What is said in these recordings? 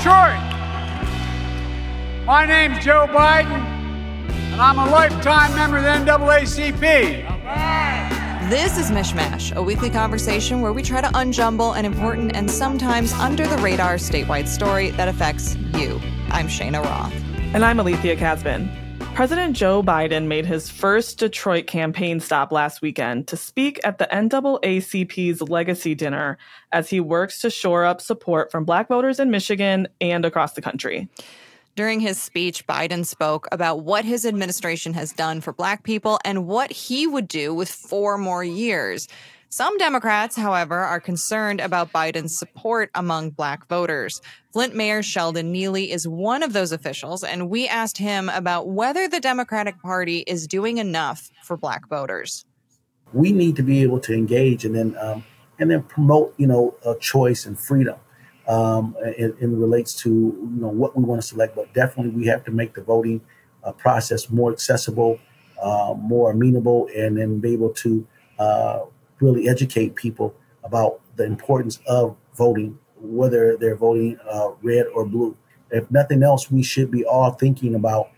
Detroit. My name's Joe Biden, and I'm a lifetime member of the NAACP. This is Mishmash, a weekly conversation where we try to unjumble an important and sometimes under-the-radar statewide story that affects you. I'm Shayna Roth. And I'm Alethea Casbin. President Joe Biden made his first Detroit campaign stop last weekend to speak at the NAACP's Legacy Dinner as he works to shore up support from Black voters in Michigan and across the country. During his speech, Biden spoke about what his administration has done for Black people and what he would do with 4 more years. Some Democrats, however, are concerned about Biden's support among Black voters. Flint Mayor Sheldon Neely is one of those officials, and we asked him about whether the Democratic Party is doing enough for Black voters. We need to be able to engage and then promote, choice and freedom. It relates to what we want to select, but definitely we have to make the voting process more accessible, more amenable, and then be able to really educate people about the importance of voting, whether they're voting red or blue. If nothing else, we should be all thinking about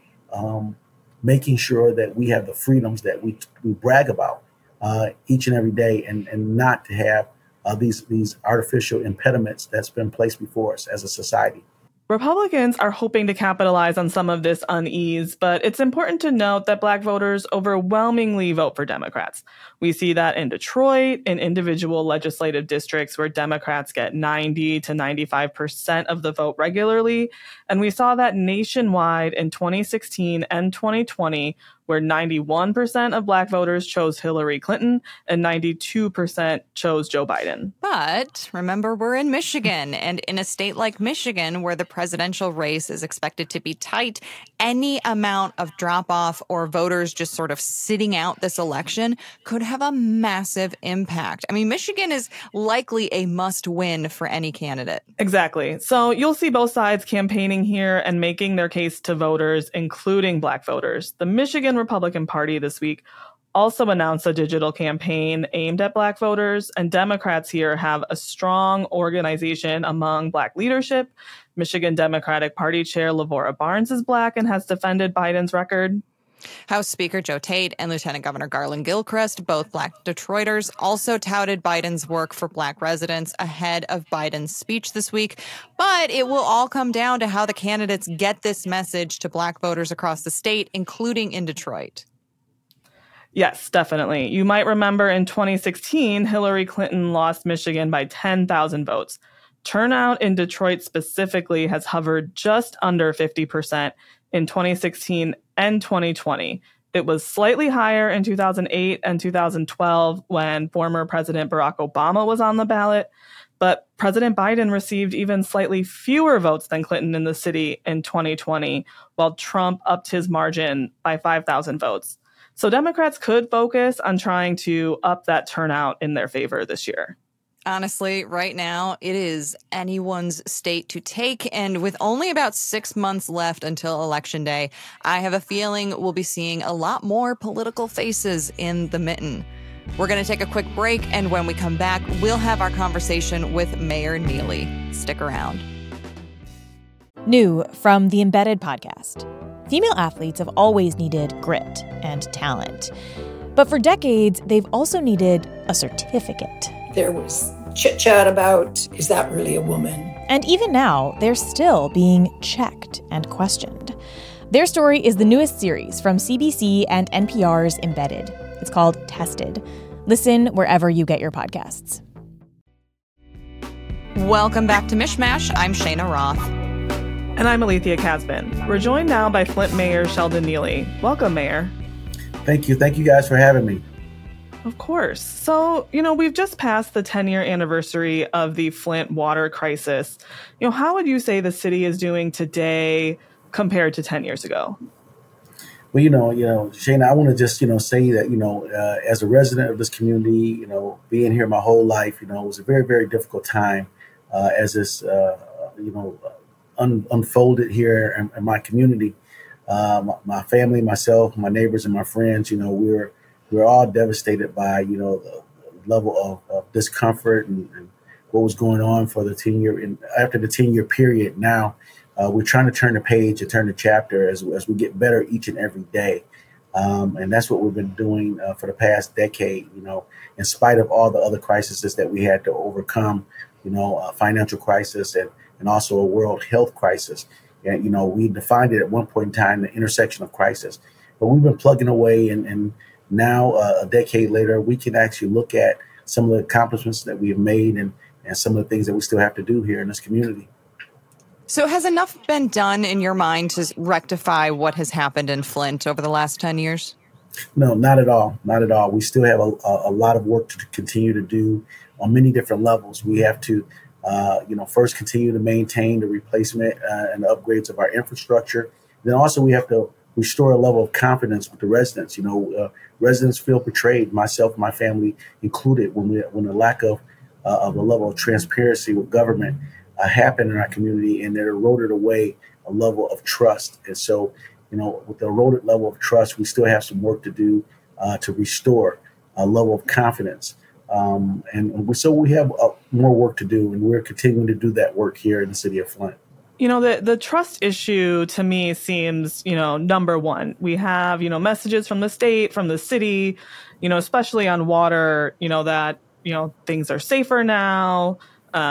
making sure that we have the freedoms that we brag about each and every day, and not to have these artificial impediments that's been placed before us as a society. Republicans are hoping to capitalize on some of this unease, but it's important to note that Black voters overwhelmingly vote for Democrats. We see that in Detroit, in individual legislative districts where Democrats get 90 to 95% of the vote regularly. And we saw that nationwide in 2016 and 2020, where 91% of Black voters chose Hillary Clinton and 92% chose Joe Biden. But remember, we're in Michigan, and in a state like Michigan, where the presidential race is expected to be tight, any amount of drop-off or voters just sort of sitting out this election could have a massive impact. I mean, Michigan is likely a must-win for any candidate. Exactly. So you'll see both sides campaigning here and making their case to voters, including Black voters. The Michigan Republican Party this week also announced a digital campaign aimed at Black voters, and Democrats here have a strong organization among Black leadership. Michigan Democratic Party Chair Lavora Barnes is Black and has defended Biden's record. House Speaker Joe Tate and Lieutenant Governor Garland Gilchrist, both Black Detroiters, also touted Biden's work for Black residents ahead of Biden's speech this week. But it will all come down to how the candidates get this message to Black voters across the state, including in Detroit. Yes, definitely. You might remember in 2016, Hillary Clinton lost Michigan by 10,000 votes. Turnout in Detroit specifically has hovered just under 50% in 2016 and 2020. It was slightly higher in 2008 and 2012 when former President Barack Obama was on the ballot. But President Biden received even slightly fewer votes than Clinton in the city in 2020, while Trump upped his margin by 5,000 votes. So Democrats could focus on trying to up that turnout in their favor this year. Honestly, right now, it is anyone's state to take. And with only about 6 months left until Election Day, I have a feeling we'll be seeing a lot more political faces in the mitten. We're going to take a quick break. And when we come back, we'll have our conversation with Mayor Neely. Stick around. New from the Embedded podcast. Female athletes have always needed grit and talent. But for decades, they've also needed a certificate. There was chit-chat about, is that really a woman? And even now, they're still being checked and questioned. Their story is the newest series from CBC and NPR's Embedded. It's called Tested. Listen wherever you get your podcasts. Welcome back to Mishmash. I'm Shayna Roth. And I'm Alethea Casbin. We're joined now by Flint Mayor Sheldon Neely. Welcome, Mayor. Thank you. Thank you guys for having me. Of course. So, we've just passed the 10-year anniversary of the Flint water crisis. How would you say the city is doing today compared to 10 years ago? Well, Shayna, I want to just, say that, as a resident of this community, being here my whole life, it was a very, very difficult time as this, unfolded here in my community. My family, myself, my neighbors, and my friends, we're all devastated by, the level of discomfort and what was going on for the 10-year, and after the 10-year period now, we're trying to turn the page and turn the chapter as we get better each and every day. And that's what we've been doing for the past decade, in spite of all the other crises that we had to overcome, a financial crisis and also a world health crisis. And, we defined it at one point in time, the intersection of crisis. But we've been plugging away, and now a decade later, we can actually look at some of the accomplishments that we have made and some of the things that we still have to do here in this community. So has enough been done in your mind to rectify what has happened in Flint over the last 10 years? No, not at all. Not at all. We still have a lot of work to continue to do on many different levels. We have to, first continue to maintain the replacement and the upgrades of our infrastructure. Then also we have to restore a level of confidence with the residents. Residents feel betrayed, myself and my family included, when the lack of a level of transparency with government happened in our community, and it eroded away a level of trust. And so, with the eroded level of trust, we still have some work to do to restore a level of confidence. So we have more work to do, and we're continuing to do that work here in the city of Flint. The trust issue to me seems, number one. We have, messages from the state, from the city, especially on water, that, things are safer now.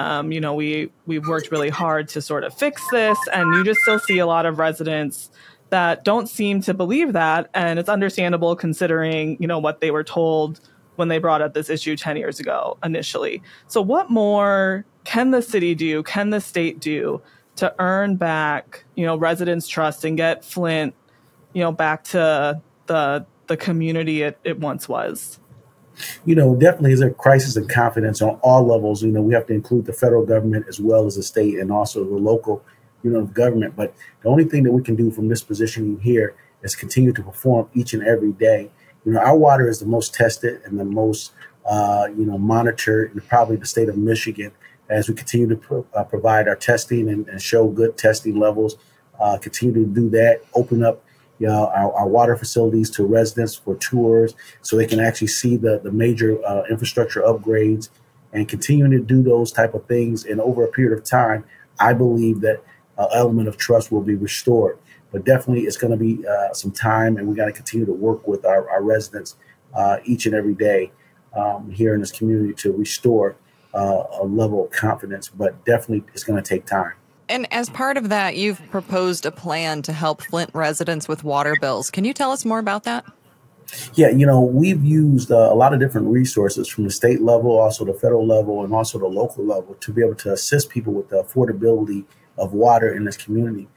We've worked really hard to sort of fix this, and you just still see a lot of residents that don't seem to believe that. And it's understandable considering, what they were told when they brought up this issue 10 years ago initially. So what more can the city do? Can the state do to earn back, residents' trust and get Flint, back to the community it once was? Definitely is a crisis in confidence on all levels. We have to include the federal government as well as the state and also the local, government. But the only thing that we can do from this position here is continue to perform each and every day. Our water is the most tested and the most, monitored in probably the state of Michigan, as we continue to provide our testing and show good testing levels. Continue to do that, open up our water facilities to residents for tours so they can actually see the major infrastructure upgrades, and continuing to do those type of things. And over a period of time, I believe that an element of trust will be restored. But definitely it's going to be some time, and we got to continue to work with our residents each and every day here in this community to restore a level of confidence. But definitely it's going to take time. And as part of that, you've proposed a plan to help Flint residents with water bills. Can you tell us more about that? Yeah, we've used a lot of different resources from the state level, also the federal level, and also the local level to be able to assist people with the affordability of water in this community.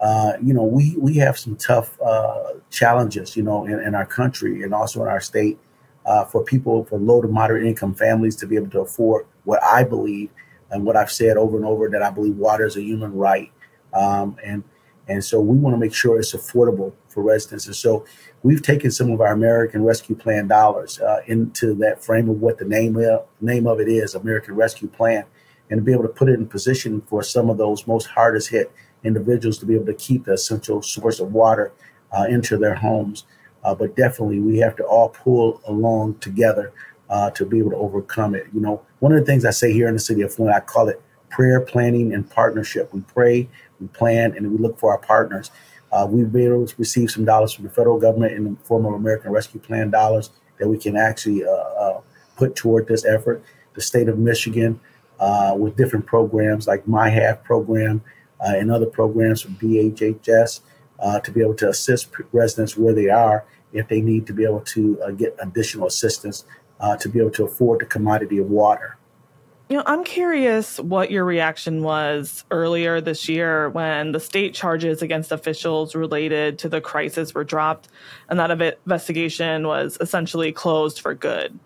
We have some tough challenges, in our country and also in our state for low to moderate income families to be able to afford what I believe and what I've said over and over, that I believe water is a human right. And so we want to make sure it's affordable for residents. And so we've taken some of our American Rescue Plan dollars into that frame of what the name of it is, American Rescue Plan, and to be able to put it in position for some of those most hardest hit individuals to be able to keep the essential source of water into their homes. But definitely we have to all pull along together to be able to overcome it. One of the things I say here in the city of Flint, I call it prayer, planning, and partnership. We pray, we plan, and we look for our partners. We've been able to receive some dollars from the federal government in the form of American Rescue Plan dollars that we can actually put toward this effort. The state of Michigan, with different programs like My Half program and other programs from DHHS, to be able to assist residents where they are if they need to be able to get additional assistance to be able to afford the commodity of water. I'm curious what your reaction was earlier this year when the state charges against officials related to the crisis were dropped and that investigation was essentially closed for good.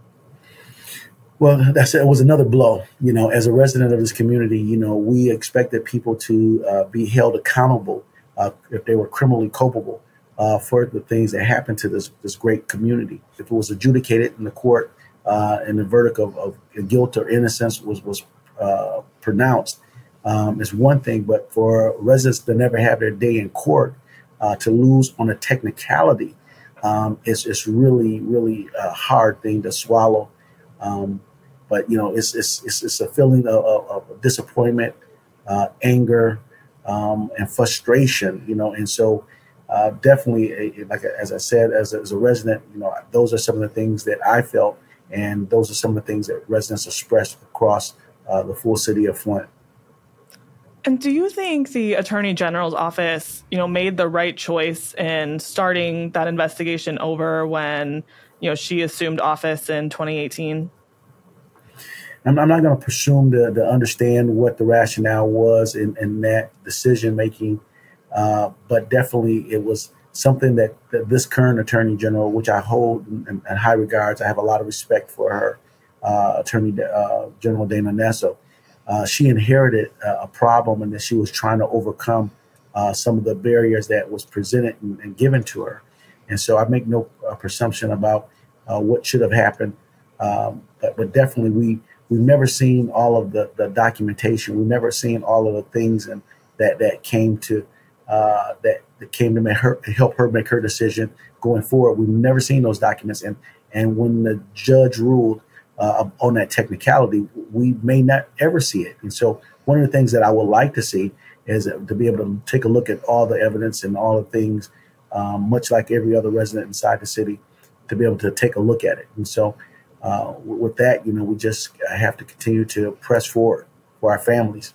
Well, it was another blow. As a resident of this community, we expected people to be held accountable if they were criminally culpable for the things that happened to this great community. If it was adjudicated in the court and the verdict of guilt or innocence was pronounced, is one thing. But for residents to never have their day in court, to lose on a technicality, it's really, really a hard thing to swallow. But it's a feeling of disappointment, anger, and frustration. And so definitely, as I said, as a resident, those are some of the things that I felt, and those are some of the things that residents expressed across the full city of Flint. And do you think the Attorney General's office, made the right choice in starting that investigation over when, she assumed office in 2018? I'm not going to presume to understand what the rationale was in that decision making, but definitely it was something that this current Attorney General, which I hold in high regards, I have a lot of respect for her, Attorney General Dana Nessel. She inherited a problem, and that she was trying to overcome some of the barriers that was presented and given to her. And so I make no presumption about what should have happened, but definitely we've never seen all of the documentation. We've never seen all of the things and that came to help her make her decision going forward. We've never seen those documents, and when the judge ruled on that technicality, we may not ever see it. And so one of the things that I would like to see is to be able to take a look at all the evidence and all the things, much like every other resident inside the city, to be able to take a look at it. And so with that, we just have to continue to press forward for our families.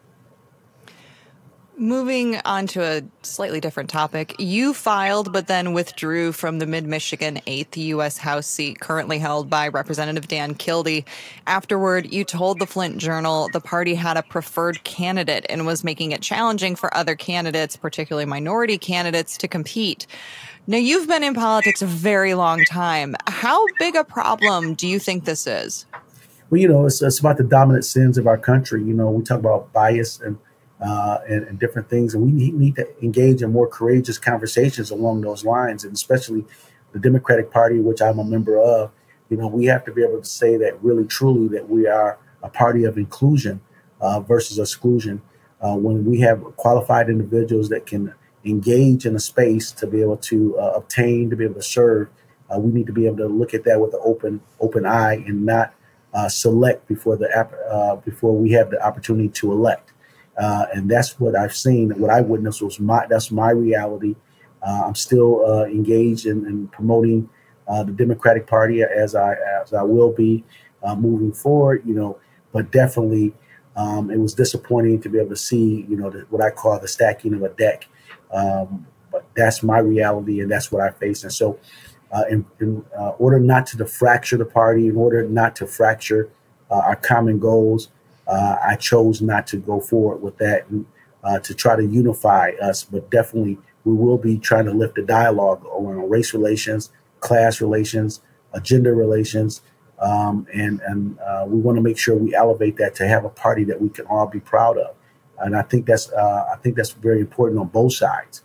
Moving on to a slightly different topic, you filed but then withdrew from the Mid-Michigan 8th U.S. House seat currently held by Representative Dan Kildee. Afterward, you told the Flint Journal the party had a preferred candidate and was making it challenging for other candidates, particularly minority candidates, to compete. Now, you've been in politics a very long time. How big a problem do you think this is? Well, it's about the dominant sins of our country. We talk about bias and different things, and we need to engage in more courageous conversations along those lines, and especially the Democratic Party, which I'm a member of. We have to be able to say that really, truly, that we are a party of inclusion versus exclusion. When we have qualified individuals that can engage in a space to be able to obtain, to be able to serve, we need to be able to look at that with an open eye and not select before we have the opportunity to elect. And that's what I've seen. What I witnessed that's my reality. I'm still engaged in promoting the Democratic Party as I will be moving forward. But definitely it was disappointing to be able to see what I call the stacking of a deck. But that's my reality, and that's what I face. And so, in order not to fracture the party, in order not to fracture our common goals, I chose not to go forward with that and to try to unify us. But definitely, we will be trying to lift the dialogue around race relations, class relations, gender relations, and we want to make sure we elevate that to have a party that we can all be proud of. And I think that's very important on both sides.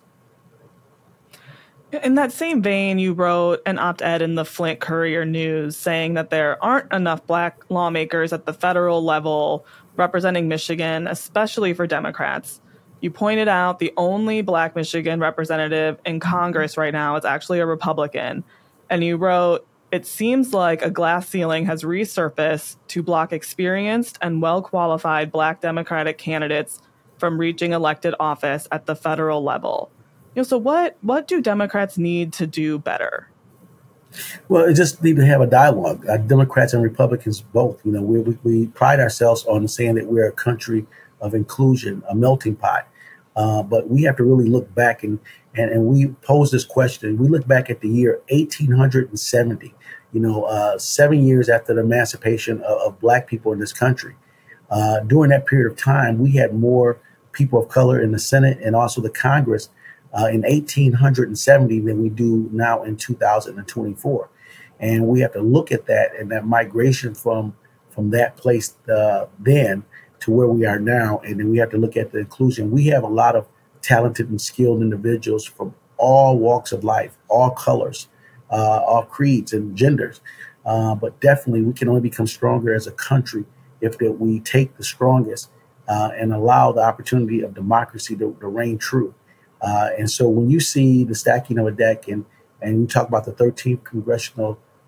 In that same vein, you wrote an op-ed in the Flint Courier-News saying that there aren't enough Black lawmakers at the federal level representing Michigan, especially for Democrats. You pointed out the only Black Michigan representative in Congress right now is actually a Republican. And you wrote, "It seems like a glass ceiling has resurfaced to block experienced and well-qualified Black Democratic candidates from reaching elected office at the federal level." So what do Democrats need to do better? Well, it just need to have a dialogue. Democrats and Republicans both. We pride ourselves on saying that we're a country of inclusion, a melting pot. But we have to really look back and we pose this question. We look back at the year 1870. 7 years after the emancipation of Black people in this country. During that period of time, we had more people of color in the Senate and also the Congress in 1870 than we do now in 2024. And we have to look at that and that migration from that place then to where we are now. And then we have to look at the inclusion. We have a lot of talented and skilled individuals from all walks of life, all colors, all creeds and genders. But definitely we can only become stronger as a country if we take the strongest and allow the opportunity of democracy to reign true. And so when you see the stacking of a deck and we talk about the 13th congressional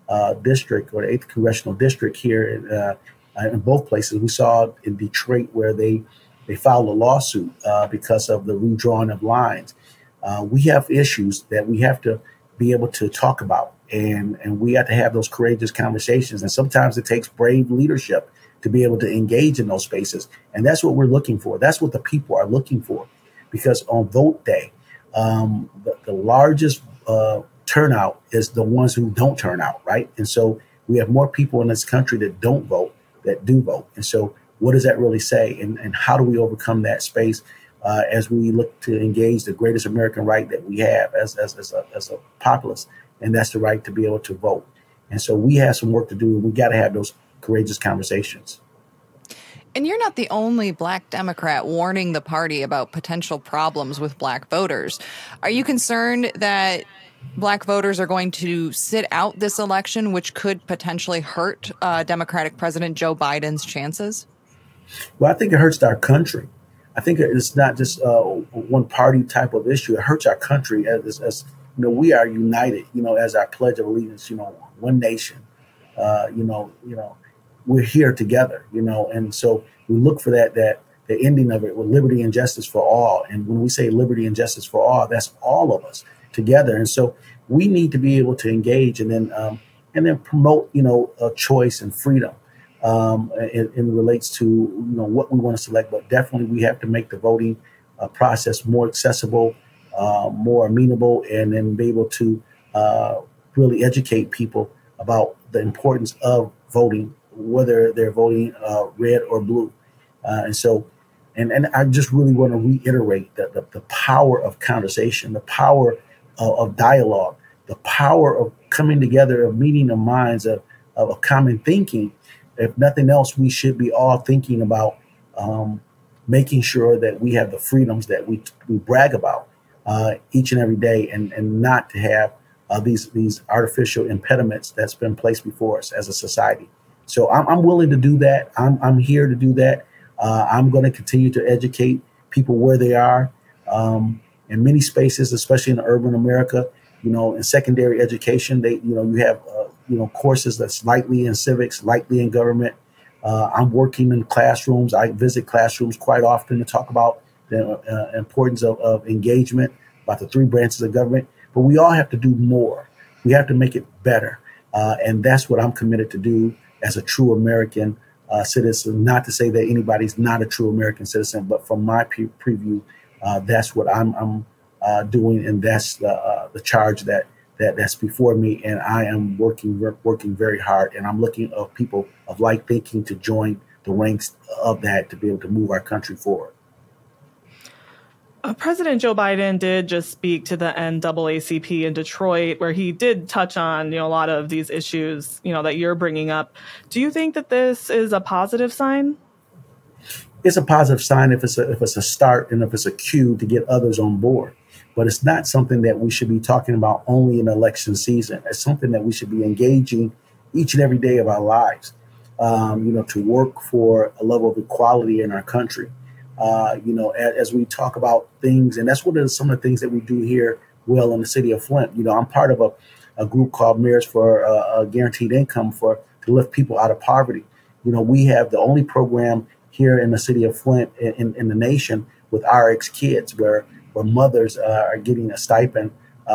district, or the 8th congressional district here in both places. We saw in Detroit where they filed a lawsuit because of the redrawing of lines. We have issues that we have to be able to talk about, and we have to have those courageous conversations. And sometimes it takes brave leadership to be able to engage in those spaces. And that's what we're looking for. That's what the people are looking for. Because on vote day, the largest turnout is the ones who don't turn out, right? And so we have more people in this country that don't vote that do vote. And so what does that really say? And how do we overcome that space as we look to engage the greatest American right that we have as a populace? And that's the right to be able to vote. And so we have some work to do. We got to have those courageous conversations. And you're not the only Black Democrat warning the party about potential problems with Black voters. Are you concerned that Black voters are going to sit out this election, which could potentially hurt Democratic President Joe Biden's chances? Well, I think it hurts our country. I think it's not just one party type of issue. It hurts our country as you know, we are united, you know, as our Pledge of Allegiance, you know, one nation, we're here together, you know, and so we look for that the ending of it with liberty and justice for all. And when we say liberty and justice for all, that's all of us together. And so we need to be able to engage and then promote, you know, a choice and freedom in relates to, you know, what we want to select. But definitely we have to make the voting process more accessible, more amenable, and then be able to really educate people about the importance of voting, whether they're voting red or blue. And I just really want to reiterate that the power of conversation, the power of dialogue, the power of coming together, of meeting the minds, of common thinking. If nothing else, we should be all thinking about making sure that we have the freedoms that we brag about each and every day, and not to have these artificial impediments that's been placed before us as a society. So I'm willing to do that. I'm here to do that. I'm going to continue to educate people where they are in many spaces, especially in urban America. You know, in secondary education, you have courses that's lightly in civics, lightly in government. I'm working in classrooms. I visit classrooms quite often to talk about the importance of engagement, about the 3 branches of government. But we all have to do more. We have to make it better. And that's what I'm committed to do as a true American citizen. Not to say that anybody's not a true American citizen, but from my preview, that's what I'm doing, and that's the charge that's before me. And I am working very hard, and I'm looking at people of like thinking to join the ranks of that to be able to move our country forward. President Joe Biden did just speak to the NAACP in Detroit, where he did touch on, a lot of these issues, that you're bringing up. Do you think that this is a positive sign? It's a positive sign if it's a start and if it's a cue to get others on board. But it's not something that we should be talking about only in election season. It's something that we should be engaging each and every day of our lives, to work for a level of equality in our country. As we talk about things, and that's some of the things that we do here, in the city of Flint. I'm part of a group called Mayors for a Guaranteed Income to lift people out of poverty. We have the only program here in the city of Flint in the nation with RX Kids, where mothers are getting a stipend,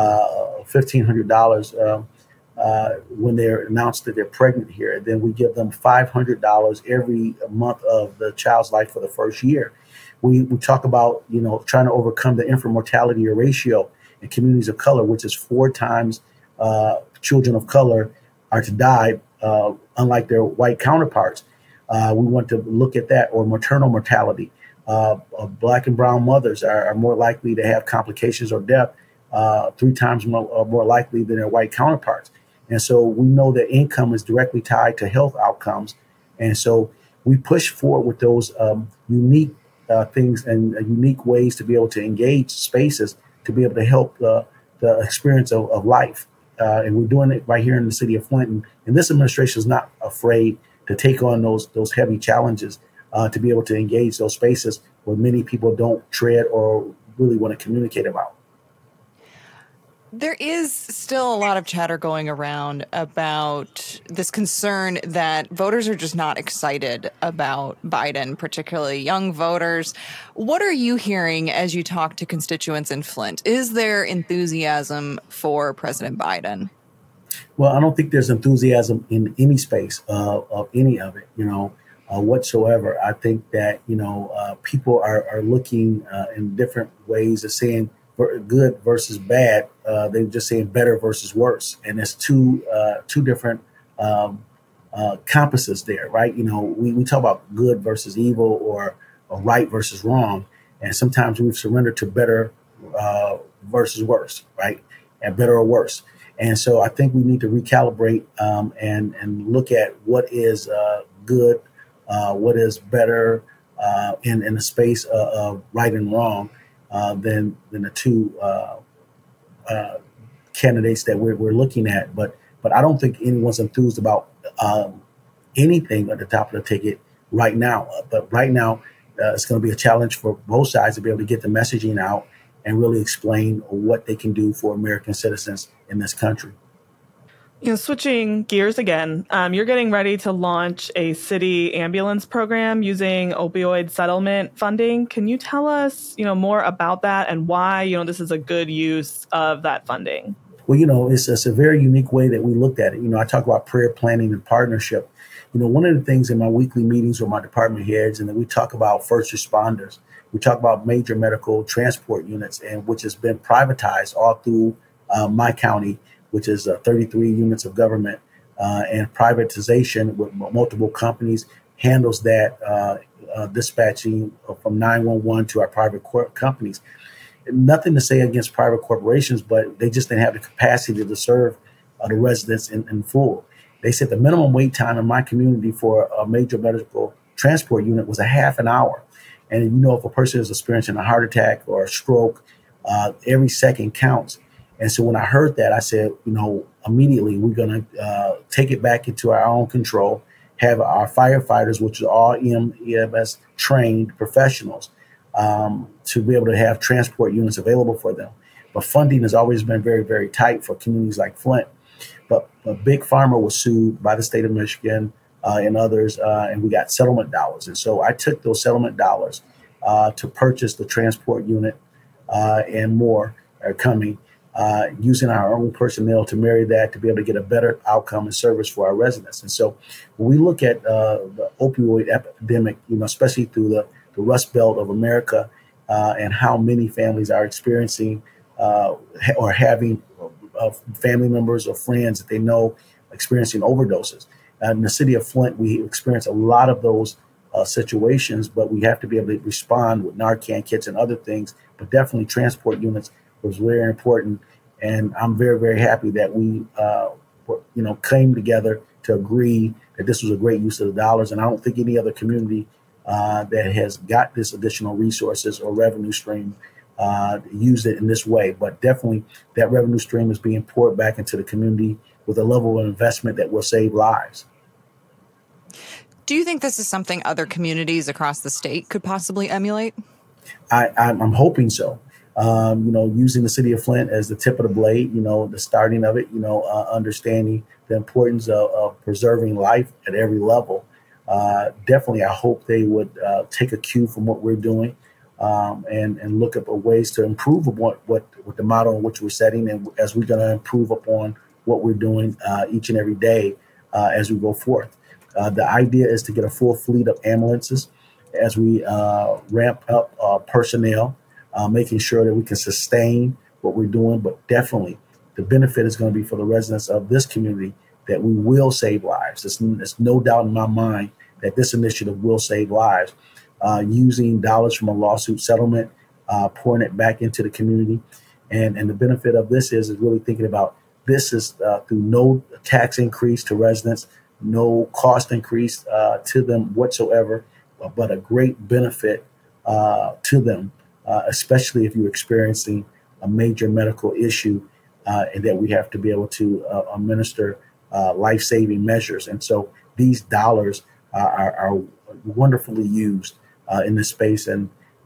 $1,500 when they're announced that they're pregnant here. And then we give them $500 every month of the child's life for the first year. We talk about, trying to overcome the infant mortality ratio in communities of color, which is 4 times children of color are to die, unlike their white counterparts. We want to look at that, or maternal mortality. Black and brown mothers are more likely to have complications or death, 3 times more likely than their white counterparts. And so we know that income is directly tied to health outcomes. And so we push forward with those unique things and unique ways to be able to engage spaces to be able to help the experience of life. And we're doing it right here in the city of Flint. And this administration is not afraid to take on those heavy challenges to be able to engage those spaces where many people don't tread or really want to communicate about. There is still a lot of chatter going around about this concern that voters are just not excited about Biden, particularly young voters. What are you hearing as you talk to constituents in Flint? Is there enthusiasm for President Biden? Well, I don't think there's enthusiasm in any space of any of it, whatsoever. I think that, people are looking in different ways of saying good versus bad. They're just saying better versus worse. And there's two different compasses there, right? We talk about good versus evil or right versus wrong. And sometimes we've surrendered to better versus worse, right? And better or worse. And so I think we need to recalibrate and look at what is good, what is better in the space of right and wrong than the two candidates that we're looking at. But I don't think anyone's enthused about anything at the top of the ticket right now. But right now, it's going to be a challenge for both sides to be able to get the messaging out and really explain what they can do for American citizens in this country. Switching gears again, you're getting ready to launch a city ambulance program using opioid settlement funding. Can you tell us, more about that and why, this is a good use of that funding? Well, it's a very unique way that we looked at it. I talk about prayer planning and partnership. One of the things in my weekly meetings with my department heads, and then we talk about first responders. We talk about major medical transport units, and which has been privatized all through my county, which is 33 units of government, and privatization with multiple companies handles that dispatching from 911 to our private companies. Nothing to say against private corporations, but they just didn't have the capacity to serve the residents in full. They said the minimum wait time in my community for a major medical transport unit was a half an hour. And if a person is experiencing a heart attack or a stroke, every second counts. And so when I heard that, I said, immediately we're going to take it back into our own control, have our firefighters, which are all EMS trained professionals, to be able to have transport units available for them. But funding has always been very, very tight for communities like Flint. But Big Pharma was sued by the state of Michigan and others, and we got settlement dollars. And so I took those settlement dollars to purchase the transport unit and more are coming, using our own personnel to marry that to be able to get a better outcome and service for our residents. And so when we look at the opioid epidemic, especially through the Rust Belt of America and how many families are experiencing or having family members or friends that they know experiencing overdoses. In the city of Flint, we experience a lot of those situations, but we have to be able to respond with Narcan kits and other things. But definitely transport units was very important. And I'm very, very happy that we, came together to agree that this was a great use of the dollars. And I don't think any other community that has got this additional resources or revenue stream used it in this way. But definitely that revenue stream is being poured back into the community with a level of investment that will save lives. Do you think this is something other communities across the state could possibly emulate? I'm hoping so. Using the city of Flint as the tip of the blade, the starting of it, understanding the importance of preserving life at every level. Definitely, I hope they would take a cue from what we're doing and look at ways to improve upon what the model in which we're setting, and as we're going to improve upon what we're doing each and every day as we go forth. The idea is to get a full fleet of ambulances as we ramp up personnel, making sure that we can sustain what we're doing. But definitely the benefit is going to be for the residents of this community that we will save lives. There's no doubt in my mind that this initiative will save lives. Using dollars from a lawsuit settlement, pouring it back into the community. And the benefit of this is really thinking about this is through no tax increase to residents, no cost increase to them whatsoever, but a great benefit to them, especially if you're experiencing a major medical issue and that we have to be able to administer life-saving measures. And so these dollars are wonderfully used in this space. And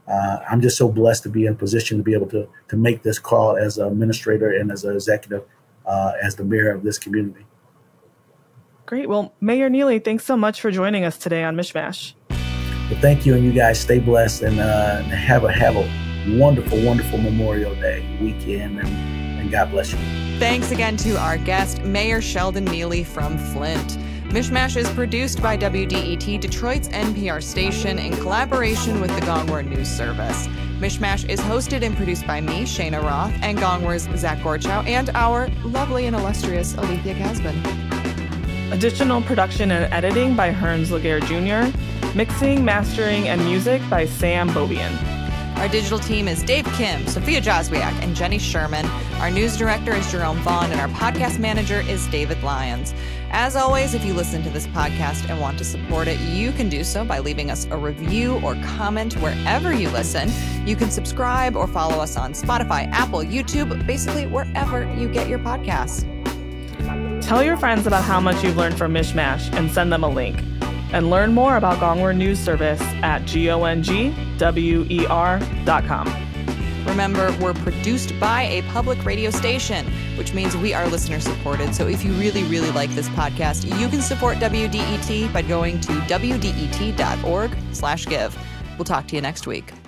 I'm just so blessed to be in a position to be able to make this call as an administrator and as an executive, as the mayor of this community. Great. Well, Mayor Neely, thanks so much for joining us today on Mishmash. Well, thank you, and you guys stay blessed and have a wonderful, wonderful Memorial Day weekend, and God bless you. Thanks again to our guest, Mayor Sheldon Neely from Flint. Mishmash is produced by WDET, Detroit's NPR station, in collaboration with the Gongwer News Service. Mishmash is hosted and produced by me, Shana Roth, and Gongwer's Zach Gorchow, and our lovely and illustrious Alethea Casbin. Additional production and editing by Hearns Laguerre Jr., mixing, mastering, and music by Sam Bobian. Our digital team is Dave Kim, Sophia Joswiak, and Jenny Sherman. Our news director is Jerome Vaughn, and our podcast manager is David Lyons. As always, if you listen to this podcast and want to support it, you can do so by leaving us a review or comment wherever you listen. You can subscribe or follow us on Spotify, Apple, YouTube, basically wherever you get your podcasts. Tell your friends about how much you've learned from Mishmash and send them a link. And learn more about Gongwer News Service at gongwer.com. Remember, we're produced by a public radio station, which means we are listener supported. So if you really, really like this podcast, you can support WDET by going to wdet.org/give. We'll talk to you next week.